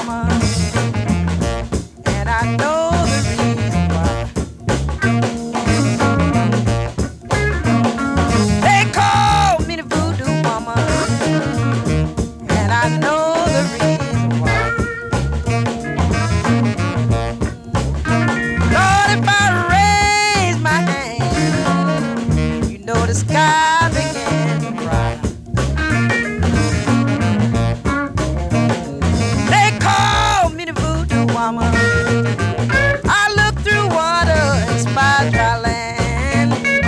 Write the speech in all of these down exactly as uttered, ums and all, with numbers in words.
woman, and I know the reason why. They call me the voodoo woman, and I know the reason why. Lord, if I raise my hand, you know the sky begin to cry. They call me the voodoo woman. I look through water and spy dry land.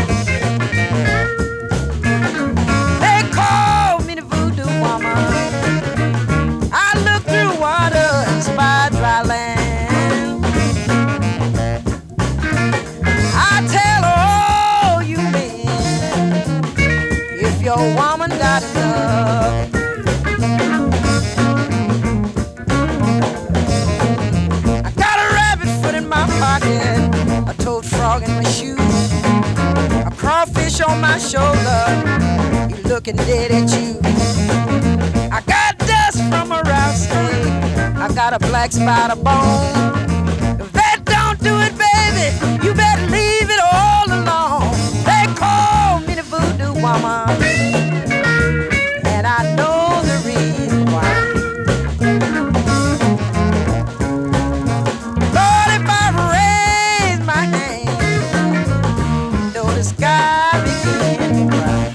They call me the voodoo woman. I look through water and spy dry land. I tell all you men, if your woman got enough, I got a rabbit foot in my pocket, a toad frog in my shoe, a crawfish on my shoulder, you looking dead at you. I got dust from a rattlesnake, I got a black spider bone. If that don't do it, baby, you better leave it all alone. They call me the voodoo woman, and I know the reason why. Lord, if I raise my hand, you know the sky begin to cry.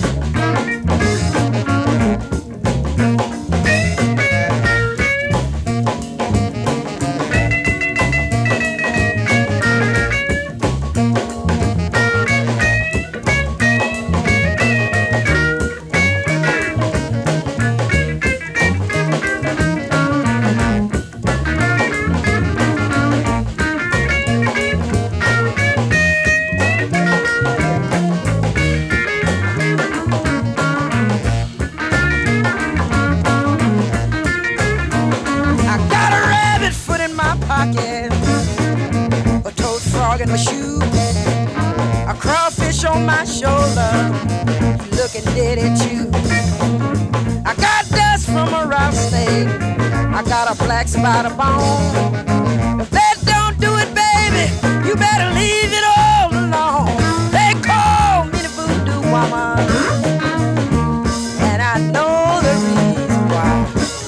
I got a rabbit foot in my pocket, a toad frog in my shoe, a crawfish on my shoulder, looking dead at you. I got dust from a rattlesnake, I got a black spider bone. If that don't do it, baby, you better leave it all alone. They call me the voodoo woman, and I know the reason why.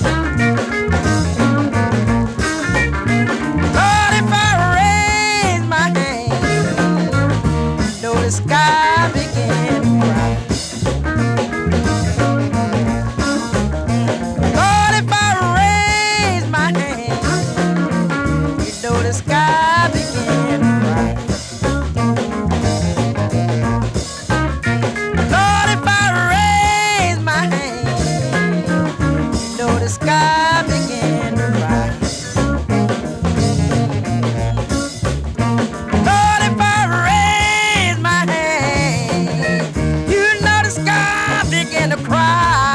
Lord, if I raise my hand, you know the sky begin to cry. Lord, if I raise my hand, you know the sky begin to cry. Lord, if I raise my hand, you know the sky begin to cry. Lord, if I raise my hand, you know the sky begin to cry.